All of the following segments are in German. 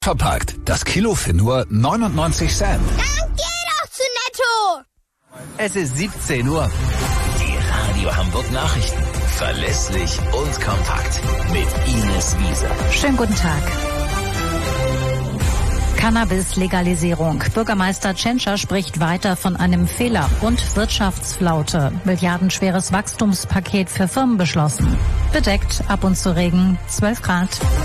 Verpackt. Das Kilo für nur 99 Cent. Dann geh doch zu Netto! Es ist 17 Uhr. Die Radio Hamburg Nachrichten. Verlässlich und kompakt. Mit Ines Wiese. Schönen guten Tag. Cannabis-Legalisierung. Bürgermeister Tschentscher spricht weiter von einem Fehler und Wirtschaftsflaute. Milliardenschweres Wachstumspaket für Firmen beschlossen. Bedeckt, ab und zu Regen, 12 Grad.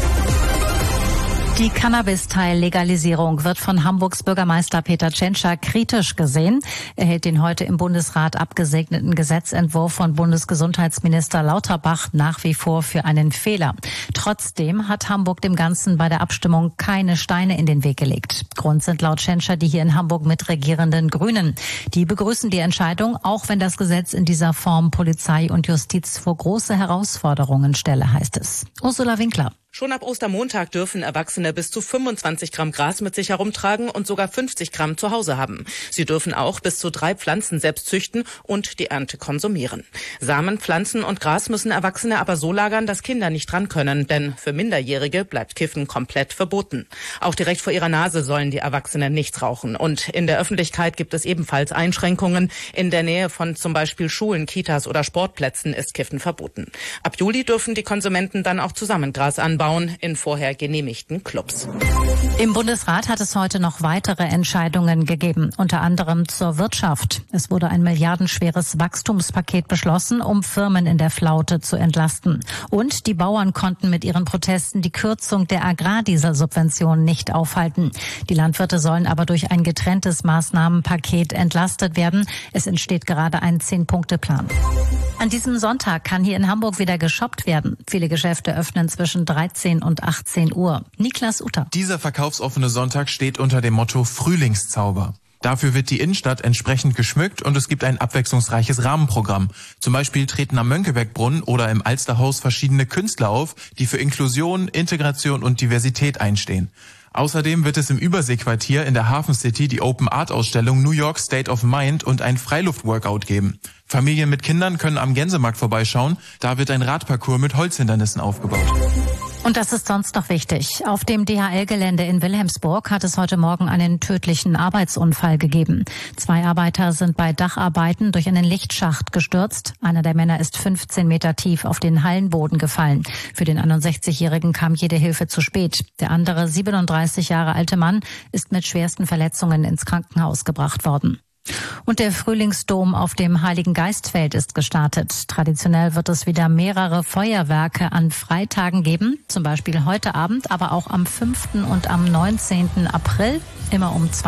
Die Cannabis-Teil-Legalisierung wird von Hamburgs Bürgermeister Peter Tschentscher kritisch gesehen. Er hält den heute im Bundesrat abgesegneten Gesetzentwurf von Bundesgesundheitsminister Lauterbach nach wie vor für einen Fehler. Trotzdem hat Hamburg dem Ganzen bei der Abstimmung keine Steine in den Weg gelegt. Grund sind laut Tschentscher die hier in Hamburg mitregierenden Grünen. Die begrüßen die Entscheidung, auch wenn das Gesetz in dieser Form Polizei und Justiz vor große Herausforderungen stelle, heißt es. Ursula Winkler. Schon ab Ostermontag dürfen Erwachsene bis zu 25 Gramm Gras mit sich herumtragen und sogar 50 Gramm zu Hause haben. Sie dürfen auch bis zu 3 Pflanzen selbst züchten und die Ernte konsumieren. Samen, Pflanzen und Gras müssen Erwachsene aber so lagern, dass Kinder nicht dran können, denn für Minderjährige bleibt Kiffen komplett verboten. Auch direkt vor ihrer Nase sollen die Erwachsenen nichts rauchen. Und in der Öffentlichkeit gibt es ebenfalls Einschränkungen. In der Nähe von zum Beispiel Schulen, Kitas oder Sportplätzen ist Kiffen verboten. Ab Juli dürfen die Konsumenten dann auch zusammen Gras anbauen in vorher genehmigten Clubs. Im Bundesrat hat es heute noch weitere Entscheidungen gegeben, unter anderem zur Wirtschaft. Es wurde ein milliardenschweres Wachstumspaket beschlossen, um Firmen in der Flaute zu entlasten. Und die Bauern konnten mit ihren Protesten die Kürzung der Agrardieselsubventionen nicht aufhalten. Die Landwirte sollen aber durch ein getrenntes Maßnahmenpaket entlastet werden. Es entsteht gerade ein 10-Punkte-Plan. An diesem Sonntag kann hier in Hamburg wieder geshoppt werden. Viele Geschäfte öffnen zwischen 13 und 18 Uhr. Niklas Utter. Dieser verkaufsoffene Sonntag steht unter dem Motto Frühlingszauber. Dafür wird die Innenstadt entsprechend geschmückt und es gibt ein abwechslungsreiches Rahmenprogramm. Zum Beispiel treten am Mönckebergbrunnen oder im Alsterhaus verschiedene Künstler auf, die für Inklusion, Integration und Diversität einstehen. Außerdem wird es im Überseequartier in der Hafen City die Open Art Ausstellung New York State of Mind und ein Freiluftworkout geben. Familien mit Kindern können am Gänsemarkt vorbeischauen. Da wird ein Radparcours mit Holzhindernissen aufgebaut. Und das ist sonst noch wichtig. Auf dem DHL-Gelände in Wilhelmsburg hat es heute Morgen einen tödlichen Arbeitsunfall gegeben. 2 Arbeiter sind bei Dacharbeiten durch einen Lichtschacht gestürzt. Einer der Männer ist 15 Meter tief auf den Hallenboden gefallen. Für den 61-Jährigen kam jede Hilfe zu spät. Der andere 37 Jahre alte Mann ist mit schwersten Verletzungen ins Krankenhaus gebracht worden. Und der Frühlingsdom auf dem Heiligen Geistfeld ist gestartet. Traditionell wird es wieder mehrere Feuerwerke an Freitagen geben, zum Beispiel heute Abend, aber auch am 5. und am 19. April, immer um 2